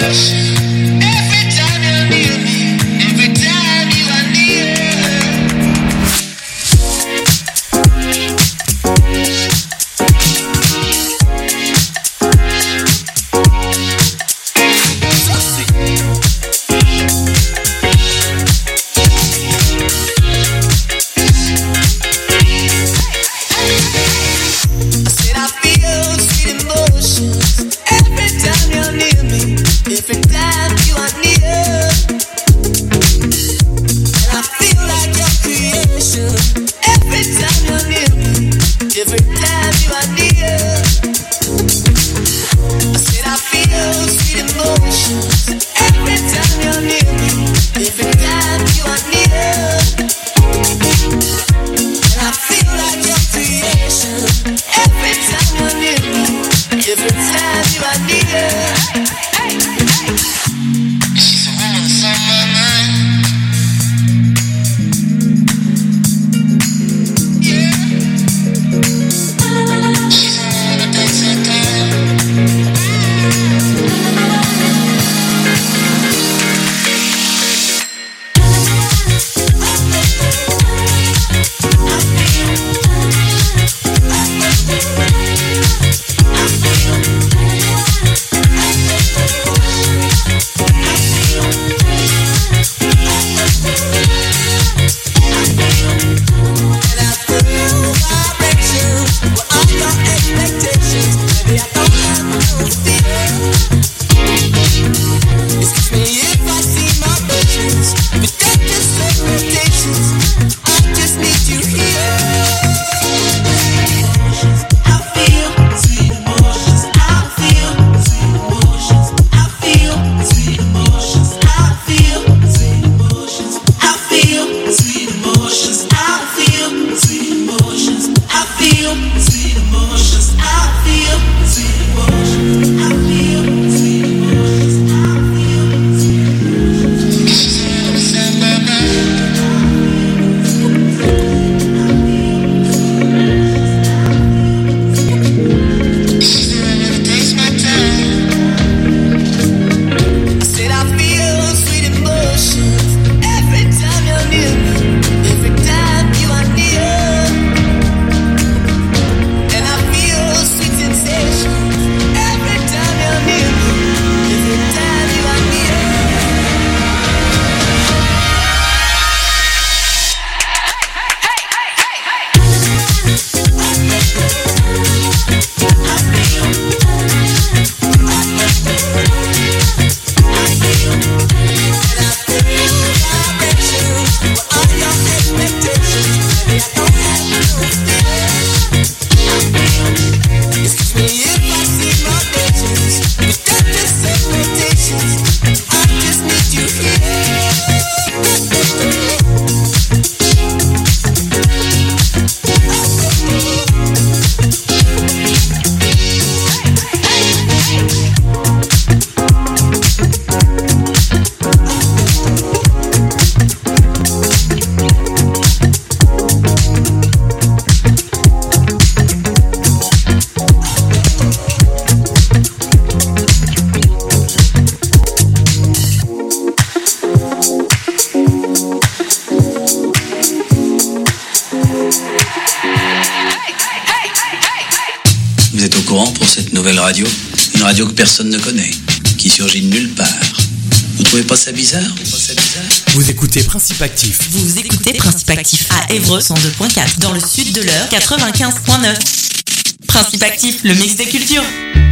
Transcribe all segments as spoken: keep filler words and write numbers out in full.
nouvelle radio, une radio que personne ne connaît, qui surgit de nulle part. Vous trouvez pas ça bizarre? Pas ça bizarre Vous écoutez Principe Actif. Vous écoutez Principe Actif à Évreux cent deux point quatre, dans le sud de l'Eure quatre-vingt-quinze point neuf. Principe Actif, le mix des cultures.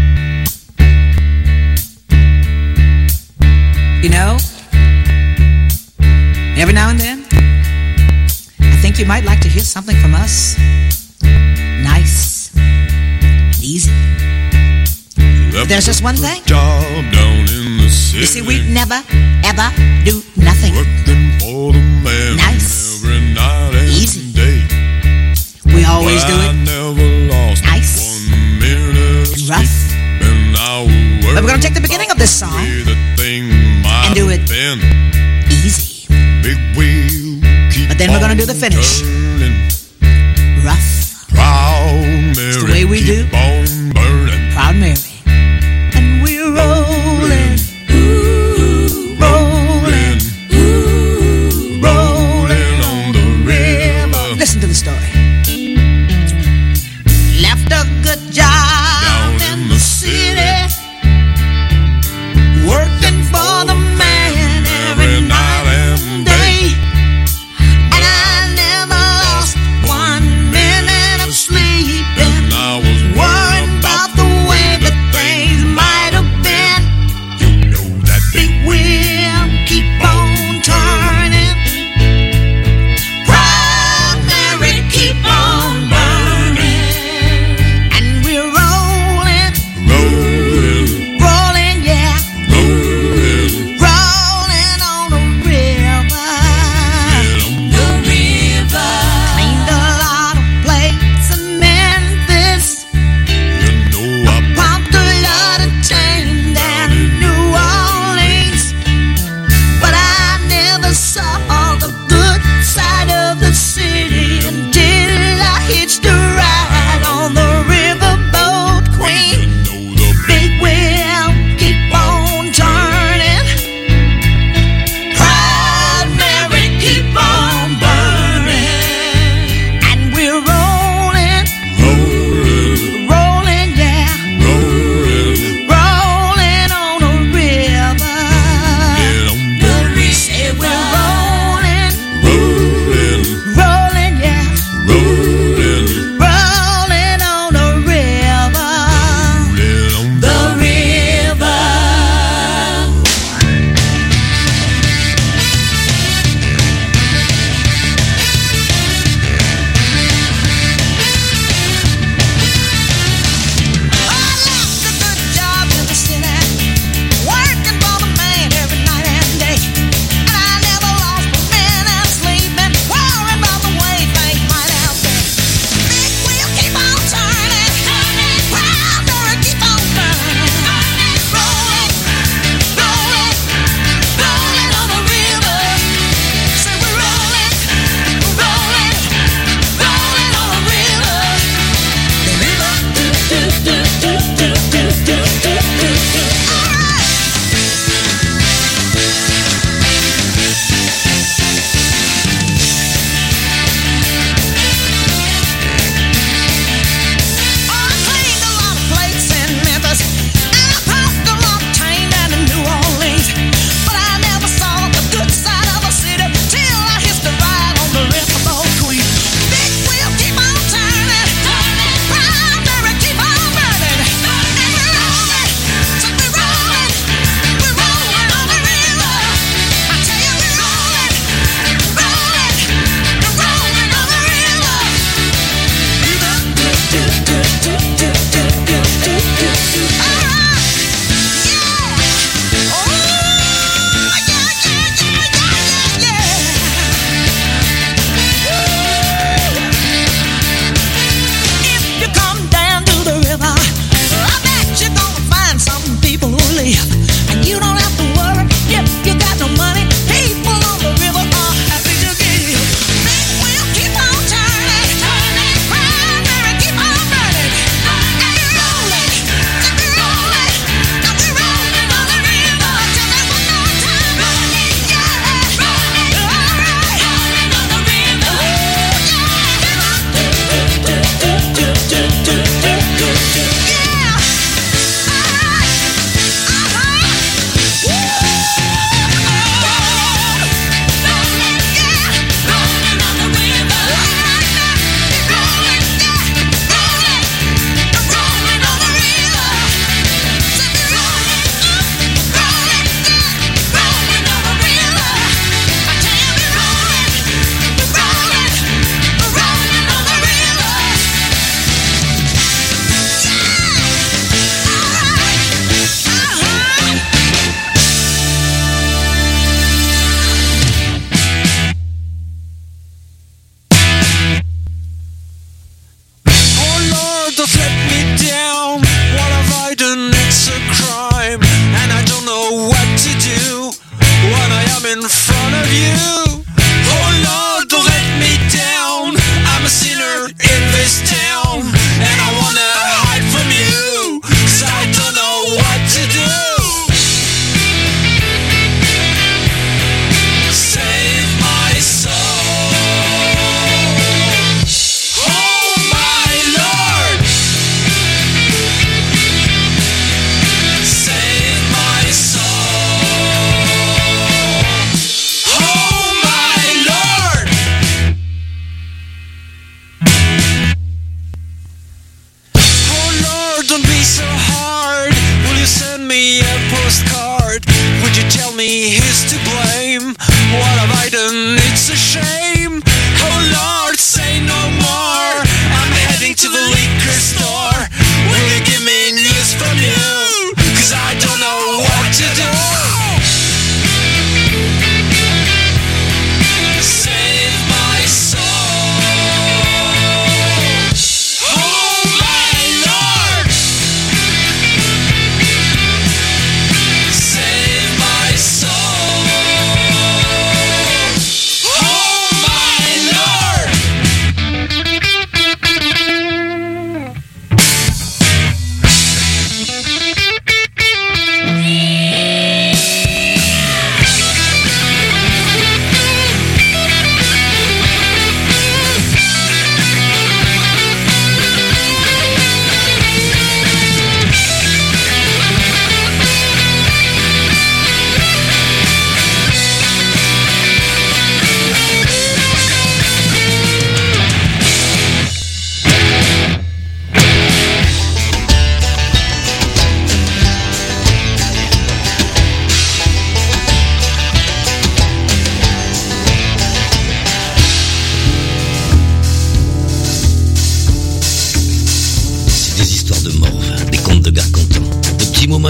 You know, every now and then, I think you might like to hear something from us. Nice, easy. But there's just one thing. You see, we never, ever do nothing nice, easy. We always do it nice and rough. But we're going to take the beginning of this song and do it easy. But then we're going to do the finish rough. It's the way we do Proud Mary. And we're rolling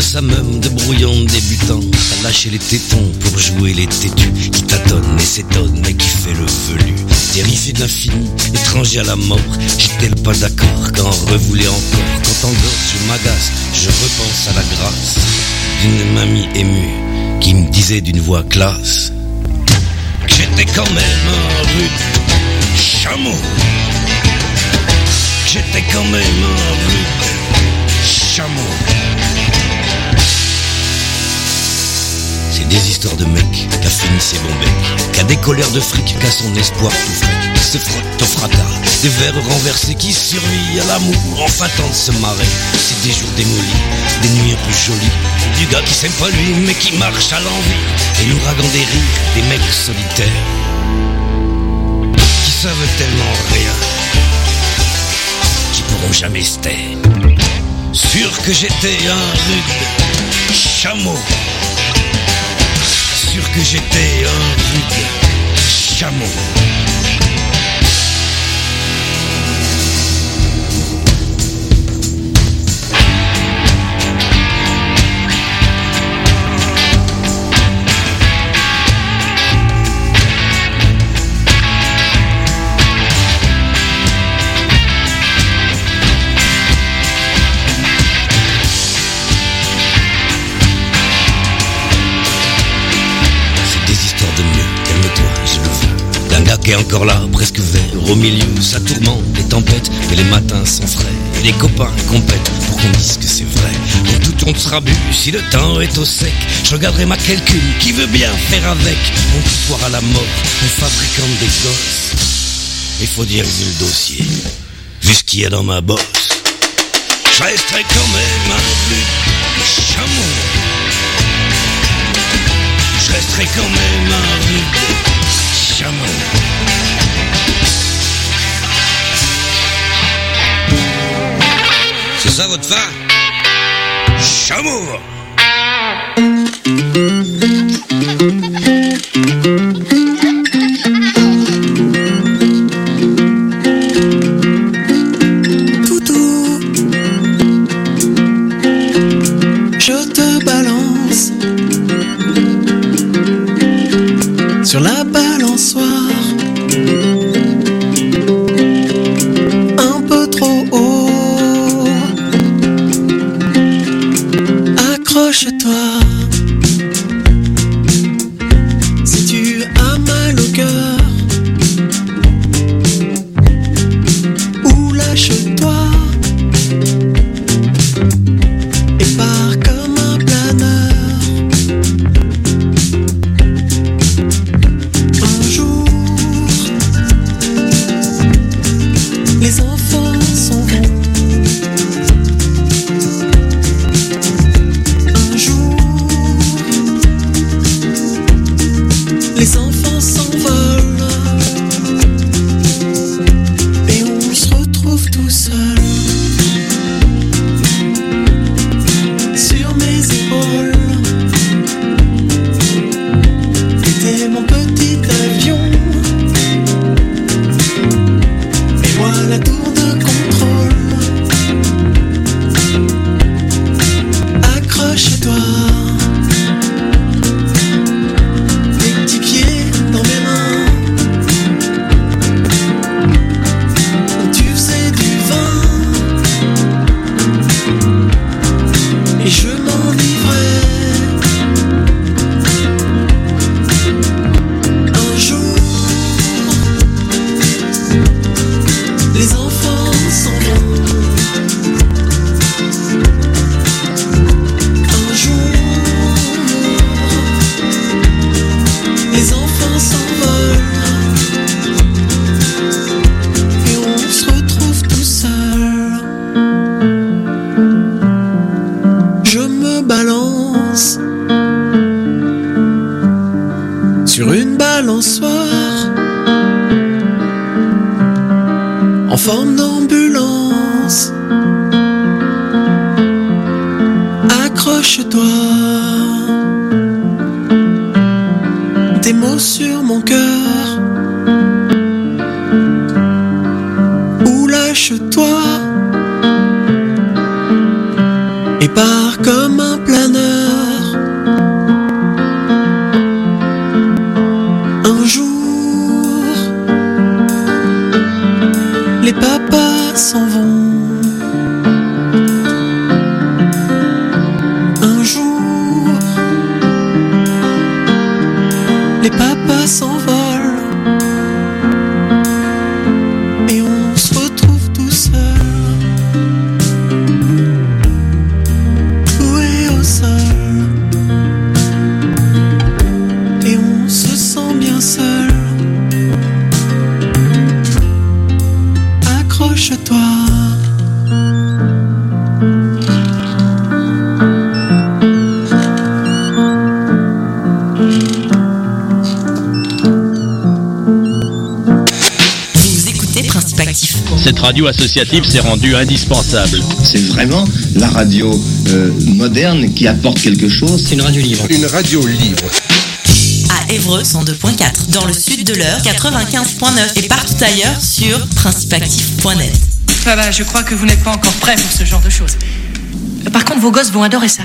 moi ça me de brouillon débutant. T'as lâché les tétons pour jouer les têtus, qui tâtonnent et s'étonnent mais qui fait le velu. Terrifié de l'infini, étranger à la mort, j'étais pas d'accord quand on revoulait encore. Quand en gorge je m'agace, je repense à la grâce d'une mamie émue qui me disait d'une voix classe que j'étais quand même un rude chameau. Que j'étais quand même un rude chameau. C'est des histoires de mec qui a fini ses bons becs, qui a des colères de fric, qui a son espoir tout fric, qui se frotte au fracas, des verres renversés, qui survit à l'amour, enfin tente de se marrer. C'est des jours démolis, des nuits un peu jolies, du gars qui s'aime pas lui, mais qui marche à l'envie, et l'ouragan des rires, des mecs solitaires, qui savent tellement rien, qui pourront jamais se taire. Sûr que j'étais un rude chameau. Sûr que j'étais un rude chameau. Qui est encore là, presque vert, au milieu, ça tourmente, les tempêtes, et les matins sont frais, et les copains compètent pour qu'on dise que c'est vrai. Quand tout on sera bu, si le temps est au sec, je regarderai ma calcul, qui veut bien faire avec mon pouvoir à la mort, en fabriquant des gosses. Il faut dire vu le dossier, vu ce qu'il y a dans ma bosse, je resterai quand même un rude chameau. Je resterai quand même un rude chameau. C'est ça votre fin? Chameau! Toutou, je te balance sur la balançoire. Un peu trop haut. Accroche-toi. Si tu as mal au cœur, ou lâche-toi et pars comme un planeur. Un jour, les enfants s'en vont. Un jour, les enfants s'envolent et on se retrouve tout seul sur mes épaules. T'étais mon petit avion et moi la tour de contrôle. Accroche-toi, tes petits pieds dans mes mains. Tu faisais du vin et je m'enivrais. Un jour, les enfants s'en vont. Un jour, les enfants s'envolent et on se retrouve tout seul. Je me balance sur une balançoire en forme d'ambulance. Accroche-toi, tes mots sur mon cœur, ou lâche-toi et pars comme un planeur. les papas s'envolent et on se retrouve tout seul, cloué au sol, et on se sent bien seul. Accroche-toi. Cette radio associative s'est rendue indispensable. C'est vraiment la radio euh, moderne qui apporte quelque chose. C'est une radio libre. Une radio libre. À Évreux cent deux point quatre, dans le sud de l'Eure quatre-vingt-quinze point neuf et partout ailleurs sur principeactif point net. Ah bah, je crois que vous n'êtes pas encore prêts pour ce genre de choses. Par contre, vos gosses vont adorer ça.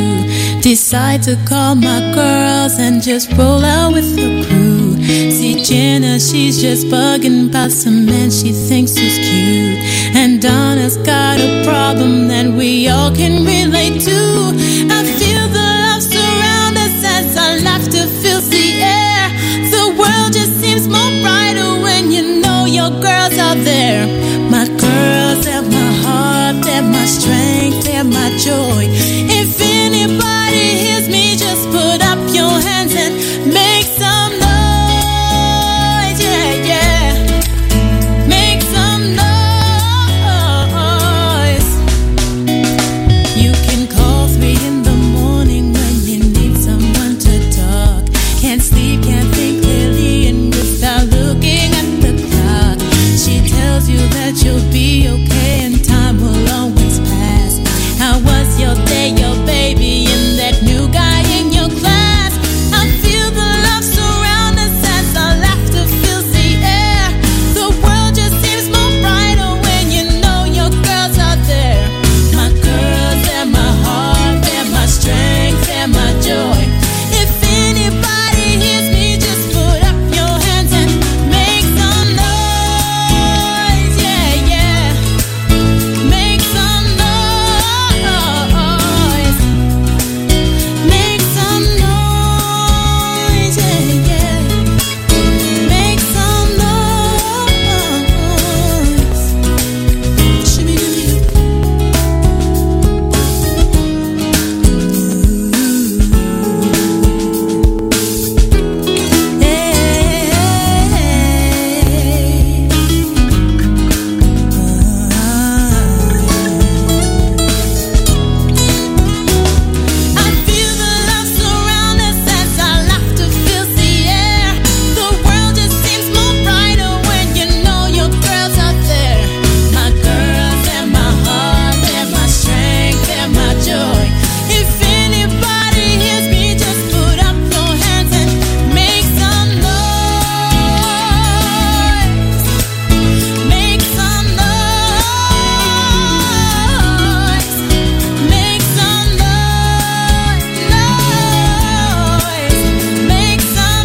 Decide to call my girls and just roll out with the crew. See Jenna, she's just bugging about some man she thinks is cute. And Donna's got a problem that we all can relate to. I feel the love surround us as our laughter fills the air. The world just seems more brighter when you know your girls are there. My girls, they're my heart, they're my strength, they're my joy. If anybody hears me, just put up your hands and make some noise, yeah, yeah. Make some noise. You can call three in the morning when you need someone to talk. Can't sleep, can't think clearly, and without looking at the clock. She tells you that you'll be okay and time will always pass. How was your day, your baby, and that new guy in your class? I feel the love surround us as our laughter fills the air. The world just seems more brighter when you know your girls are there. My girls, they're my heart, they're my strength, they're my joy. If anybody hears me, just put up your hands and make some noise, yeah, yeah. Make some noise. Make some noise, yeah, yeah. Make some noise. Shimmy-doo-doo. I feel the love surround us as our laughter fills the air. The world just seems more brighter when you know your girls are there. My girls, they're my heart, they're my strength, they're my joy. If anybody hears me, just put up your hands and make some noise. Make some noise. Make some noise. Make some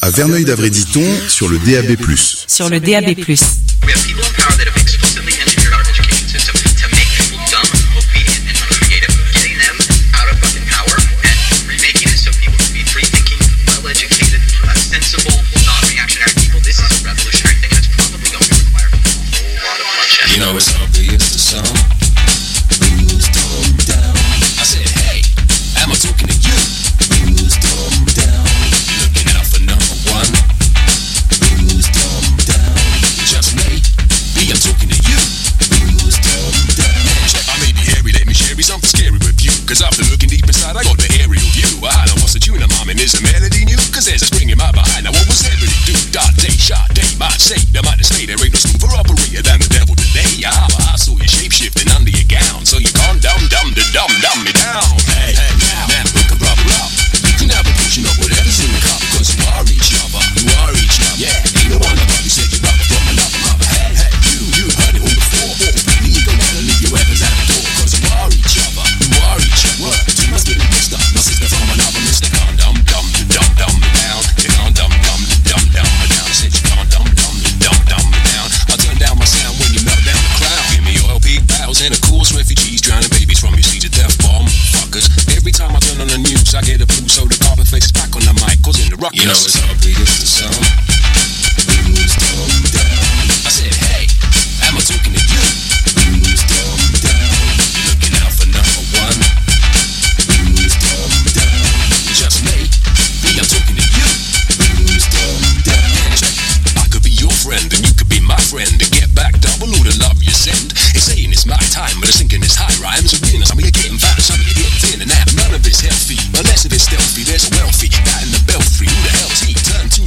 à Verneuil-d'Avray-Diton sur le D A B plus. Sur le D A B plus. We have people in power that have explicitly engineered our education system to make people dumb, obedient, and uncreative, getting them out of fucking power and remaking it so people can be free-thinking, well-educated, uh, sensible, non-reactionary people. This is a revolutionary thing, and it's probably going to require a whole lot of bloodshed. You know, it's obvious to some. Who's dumb down? I said, hey, am I talking to you? Who's dumb down? You're looking out for number one. Who's dumb down? Just wait, me, I'm talking to you. Who's dumb down? I may be hairy, let me share me something scary with you. Cause after looking deep inside, I got the aerial view. I don't know what's the tune of mine, and is the melody new? Cause there's a spring in my behind. Now what was that really do? Dot, day, shot, day, might say, they might say there ain't no smoother operator than the devil today. Ah, but I saw you shape-shifting under your gown. So you gone dumb, dumb, to dumb, dumb me down. Hey, hey, now, now, look a rubber up. You can have a portion of whatever's in the cup. Cause you are each other, you are each other. Yeah, ain't no one about you said you're rubber from another mother. Hey, hey, you, you heard it all before. Oh, really, you gonna never leave your weapons at the door. Cause you are each other, you are each other. What? Two must get a mixed up. My sister from another mister. Gone dumb, dumb, to dumb, dumb me down. You gone dumb, dumb, to dumb, dumb me down. I said you gone dumb, dumb, to dumb, dumb me down. I turn down my sound when you melt down the crowd. Give me oil, big bows, and of course refugees drowning babies from your seat to death bomb fuckers. Every time I turn on the news, I get a boo, so the carpet face is back on the mic, causing the ruckus. You know, it's